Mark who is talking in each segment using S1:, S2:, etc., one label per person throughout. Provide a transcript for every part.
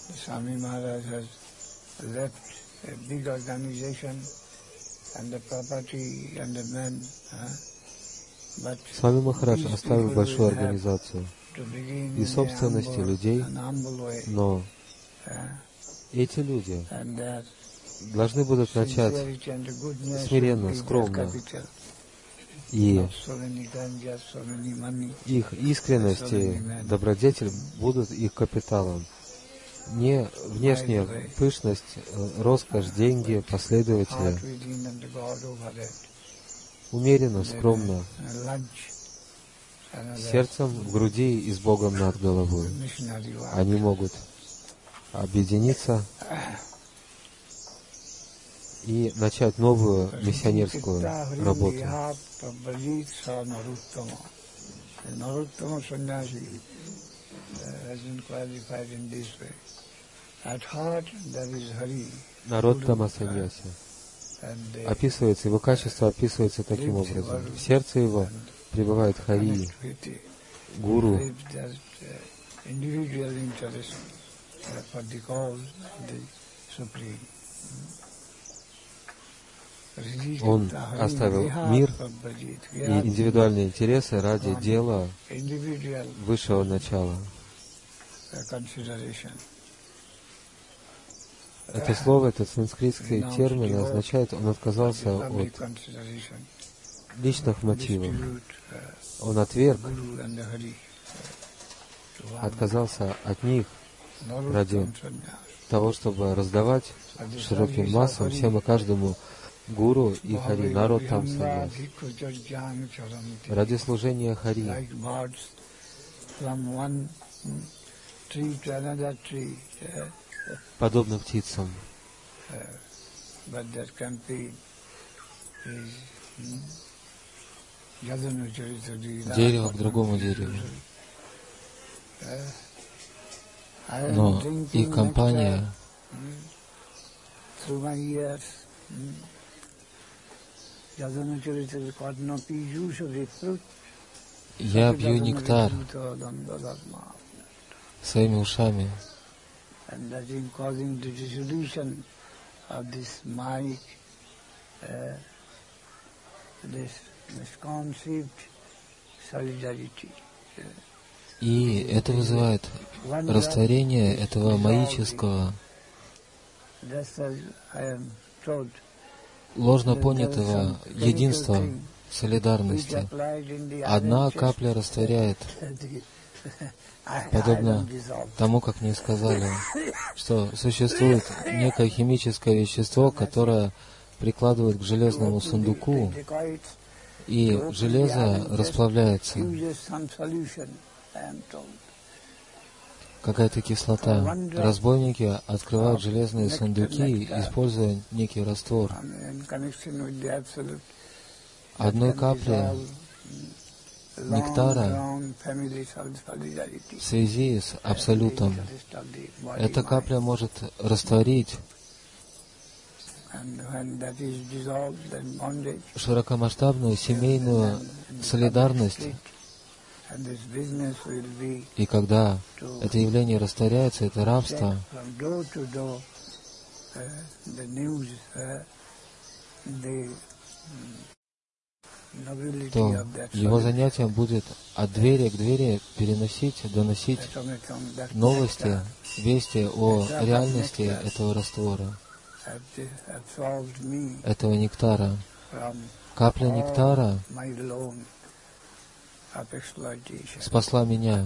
S1: Swami Maharaj has left a big organization and the property and the men.
S2: Свами Махарадж оставил большую организацию и собственности людей, но эти люди должны будут начать смиренно, скромно, и их искренность и добродетель будут их капиталом. Не внешняя пышность, роскошь, деньги, последователи. Умеренно, скромно, сердцем в груди и с Богом над головой. Они могут объединиться и начать новую миссионерскую работу. Нароттама Саньяси описывается, его качество описывается таким образом. В сердце его пребывает Хари, Гуру. Он оставил мир и индивидуальные интересы ради дела высшего начала. Это слово, этот санскритский термин означает, он отказался от личных мотивов. Он отказался от них ради того, чтобы раздавать широким массам, всем и каждому Гуру и Хари, Нароттама Саньяси, ради служения Хари. Подобно птицам. Дерево к другому дереву. Но их компания я пью нектар своими ушами. И это вызывает растворение этого маического, ложно понятого единства, солидарности. Одна капля растворяет, подобно тому, как мне сказали, что существует некое химическое вещество, которое прикладывают к железному сундуку, и железо расплавляется. Какая-то кислота. Разбойники открывают железные сундуки, используя некий раствор. Одной капли нектара в связи с Абсолютом. Эта капля может растворить широкомасштабную семейную солидарность. И когда это явление растворяется, это рабство, то его занятием будет от двери к двери доносить новости, вести о реальности этого раствора, этого нектара. Капля нектара спасла меня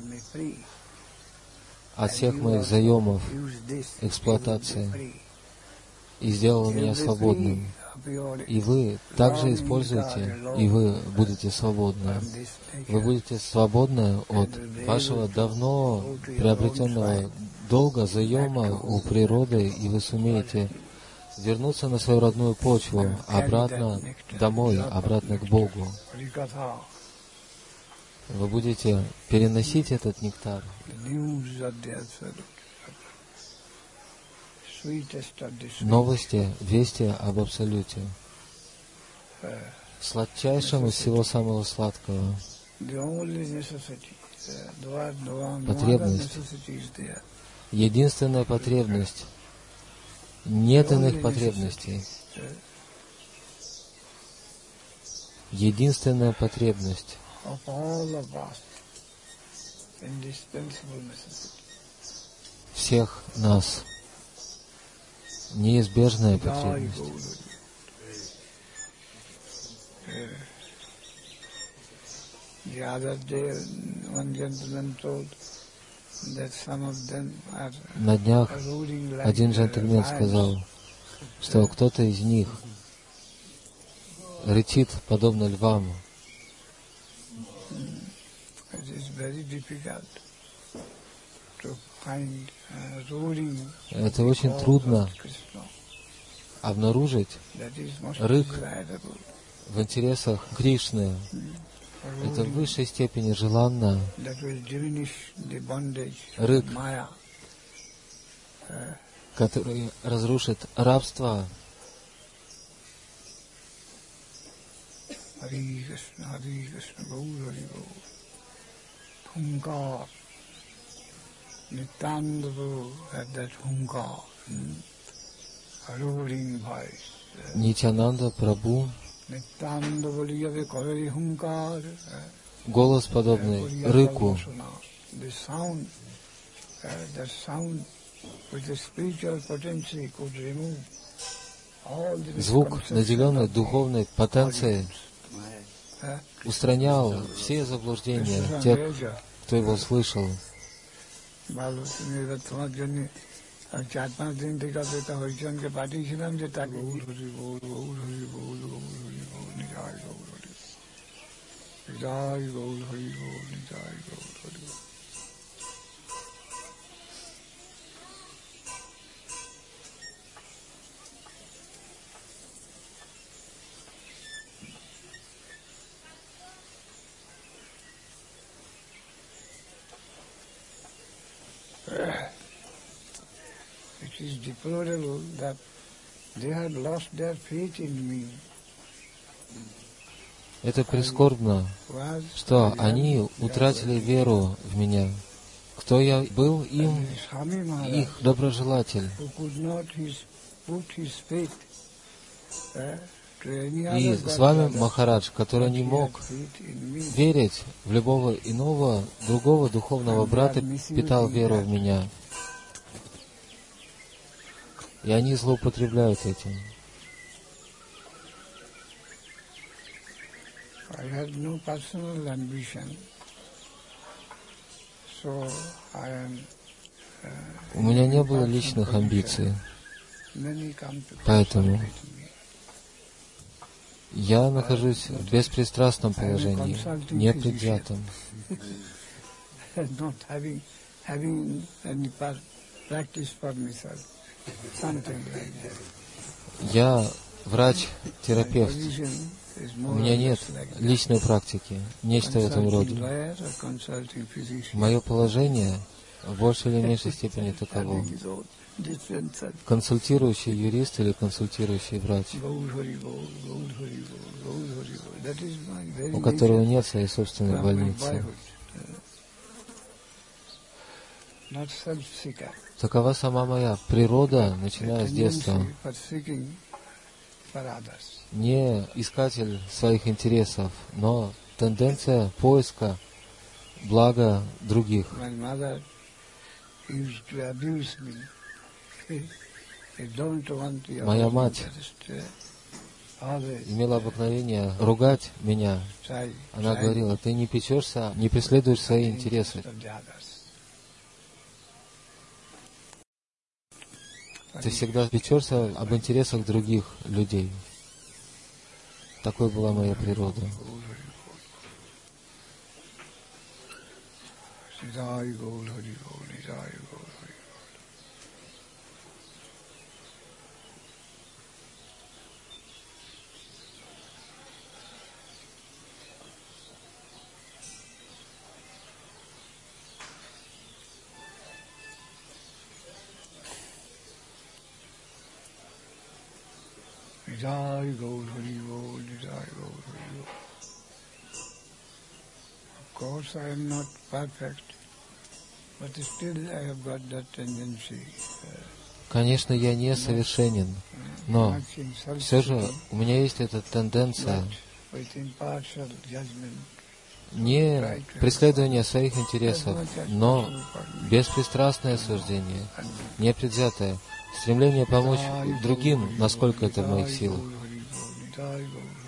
S2: от всех моих заемов, эксплуатации, и сделала меня свободным. И вы также используете, и вы будете свободны. Вы будете свободны от вашего давно приобретенного долга, заема у природы, и вы сумеете вернуться на свою родную почву, обратно домой, обратно к Богу. Вы будете переносить этот нектар. Новости, вести об Абсолюте. Сладчайшем из всего самого сладкого. Потребность Единственная потребность. Нет иных потребностей. Единственная потребность всех нас. Неизбежная потребность. На днях один джентльмен сказал, что кто-то из них рычит подобно львам. Это очень трудно обнаружить рык в интересах Кришны. Это в высшей степени желанно. Рык, который разрушит рабство. Нитьянанда Прабху, голос подобный рыку, звук, наделенный духовной потенцией, устранял все заблуждения тех, кто его слышал.
S1: It is deplorable that they had lost their faith in me.
S2: Это прискорбно, что они утратили веру в меня. Кто я был им, их доброжелатель. И с вами Махарадж, который не мог верить в любого иного, другого духовного брата, питал веру в меня. И они злоупотребляют этим. У меня не было личных амбиций, поэтому я нахожусь в беспристрастном положении, непредвзятом. Я врач-терапевт. У меня нет личной практики, нечто в этом роде. Мое положение в большей или меньшей степени таково. Консультирующий юрист или консультирующий врач, у которого нет своей собственной больницы. Такова сама моя природа, начиная с детства. Не искатель своих интересов, но тенденция поиска блага других. Моя мать имела обыкновение ругать меня. Она говорила: ты не печешься, не преследуешь свои интересы. Ты всегда печешься об интересах других людей. Такой была моя природа.
S1: Jai Gaur Hari Bol, Jai Gaur Hari Bol. Of course I am not perfect,
S2: Конечно, я не совершенен, но все же у меня есть эта тенденция не преследование своих интересов, но беспристрастное суждение, непредвзятое, стремление помочь другим, насколько это в моих силах.